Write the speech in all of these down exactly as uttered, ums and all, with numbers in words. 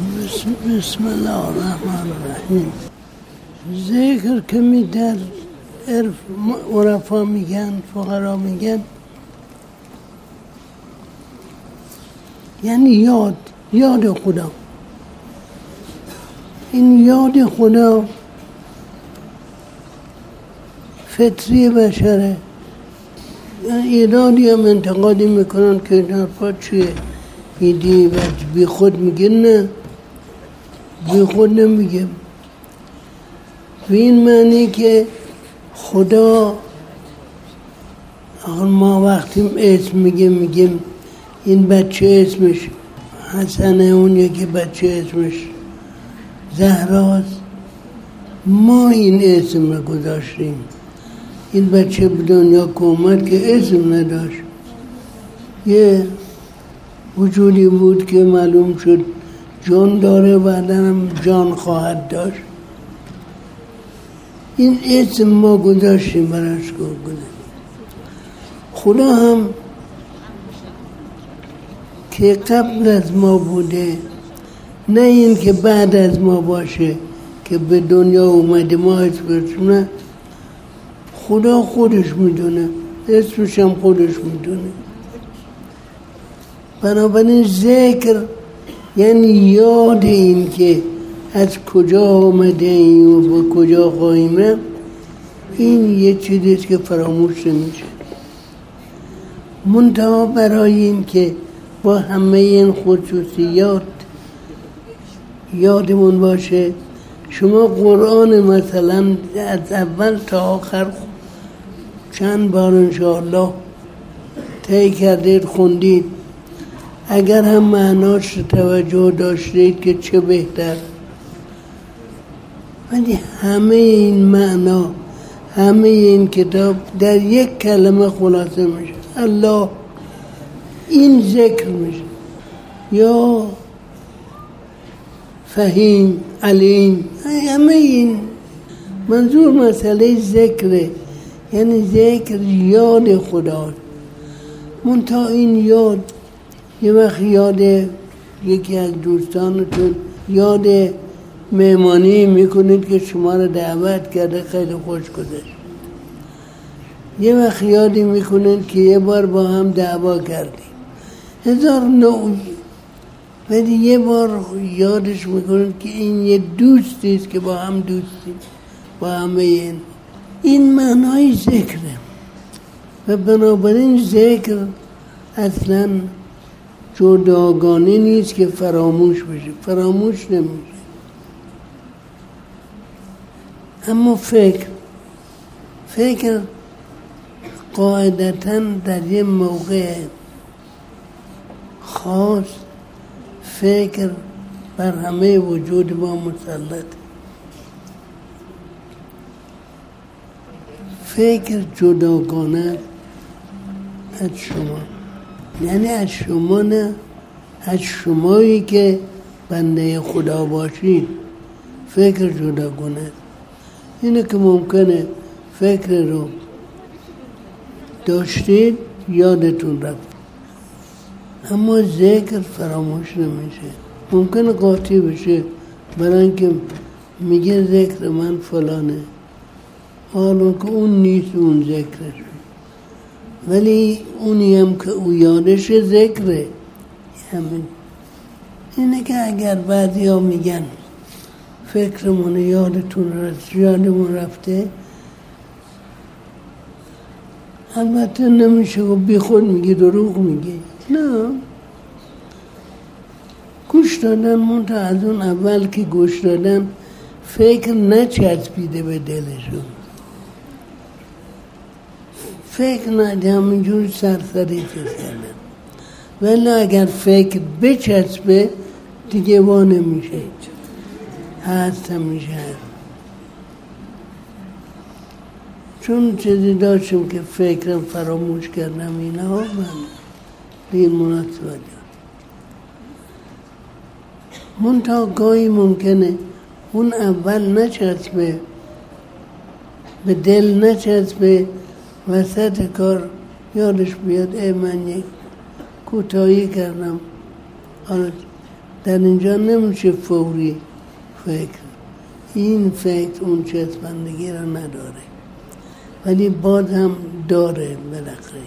بسم, بسم الله الرحمن الرحیم. ذکر که می در عرف عرفا میگن، فقرا میگن، یعنی یاد یاد خدا. این یاد خدا فطری بشره. ایرانی هم انتقادی میکنن که این حرفا چیه؟ ایدی بی خود میگه، نه بی خود نمیگه. به این معنی که خدا ما وقتی اسم میگیم میگیم این بچه اسمش حسنه، اون یکی بچه اسمش زهراست. ما این اسم رو گذاشتیم. این بچه به دنیا که اومد که اسم نداشت، یه وجودی بود که معلوم شد جان داره، بعداً هم جان خواهد داشت. این اسم ما گذاشتیم براش گذاشتیم. خدا هم که قبل از ما بوده، نه این که بعد از ما باشه که به دنیا اومده ما اسمش، نه، خدا خودش میدونه، اسمش هم خودش میدونه. بنابراین ذکر یعنی یاد این که از کجا آمده این و به کجا خواهیم رفت. این یه چیزیست که فراموش نمیشه. منتها برای این که با همه این خصوصیات یادمون باشه، شما قرآن مثلا از اول تا آخر چند بار انشاءالله طی کردید، خوندید، اگر هم معناش توجه داشتید که چه بهتر. ولی همه این معنا، همه این کتاب در یک کلمه خلاصه میشه: الله. این ذکر میشه، یا فهیم، علیم، همه این. منظور مسئله ذکره، یعنی ذکر یاد خدا. منتها این یاد یه وقت یاد یکی از دوستانتون یاد مهمانی میکنید که شما رو دعوت کرده، خیلی خوش گذشت. یه وقت یادی میکنید که یه بار با هم دعوا کردیم، هزار نوعی. ولی یه بار یادش میکنید که این یه دوستیست که با هم دوستیم، با همه این. این معنای ذکره. و بنابراین ذکر اصلا جداگانه نیست که فراموش بشه، فراموش نمیشه. اما فکر فکر قاعدتاً در یه موقع خاص فکر بر همه وجود ما مسلط. فکر جداگانه از شما، یعنی از شما نه، از شمایی که بنده خدا باشید فکر جداگانه. اینه که ممکنه فکر رو داشتید یادتون رفت، اما ذکر فراموش نمیشه. ممکنه قاطی بشه، برای اینکه میگه ذکر من فلانه، حالا که اون نیست، اون ذکرش، ولی اونی هم که او یادش ذکره. همین اینه که اگر بعضی ها میگن فکرمون یادتون رفت، یادمون رفته، البته نمیشه و بی خود میگی، دروغ میگی. نه، گوش دادن. منتها از اون اول که گوش دادن فکر نچسبیده به دلشون، فکر نده، همینجور سرسری کردن. ولی اگر فکر بچسبه دیگه وا نمیشه، هست همیشه هست. چون چیزی داشتم که فکرم فراموش کردم، اینا من به این مناسبت. منتها گاهی ممکنه اون اول نچسبه به دل، نچسبه، وسط کار یادش بیاد ای من یک کوتاهی کردم، حالا در اینجا نمیشه فوری فکر، این فکر اون چسبندگی رو نداره، ولی باز هم داره بالاخره.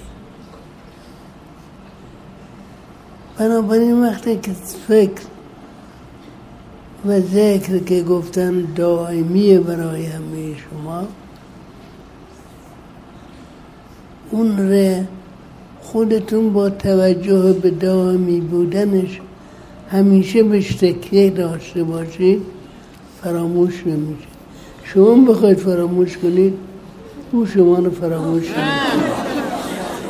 بنابراین وقتی که فکر و ذکر که گفتن دائمیه برای همه شما، اون رو خودتون با توجه به دائمی بودنش همیشه بهش تکیه داشته باشید، فراموش نمیشه. شما بخواید فراموش کنید او شما رو فراموش نمیشه.